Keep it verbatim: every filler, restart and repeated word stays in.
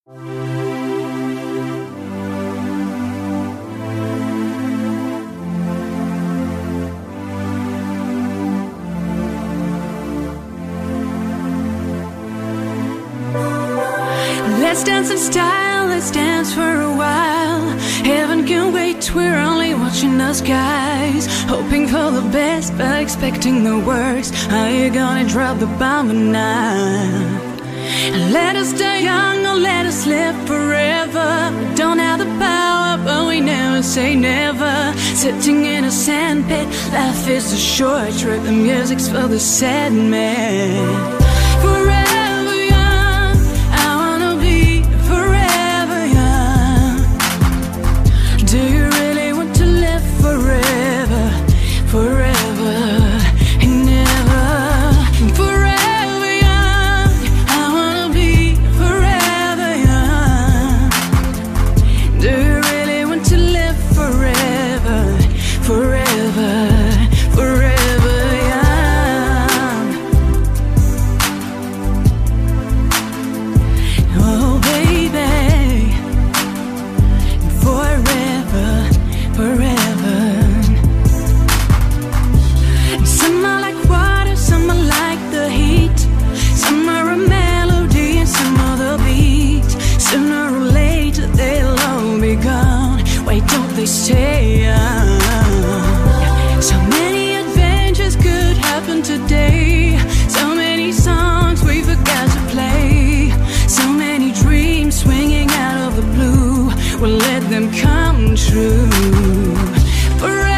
Let's dance in style, let's dance for a while. Heaven can wait, we're only watching the skies, hoping for the best but expecting the worst. Are you gonna drop the bomb or not? Let us die young or let us live forever. We don't have the power but we never say never. Sitting in a sandpit, life is a short trip. The music's for the sad man. Forever stay young. So many adventures could happen today. So many songs we forgot to play. So many dreams swinging out of the blue. We'll let them come true. Forever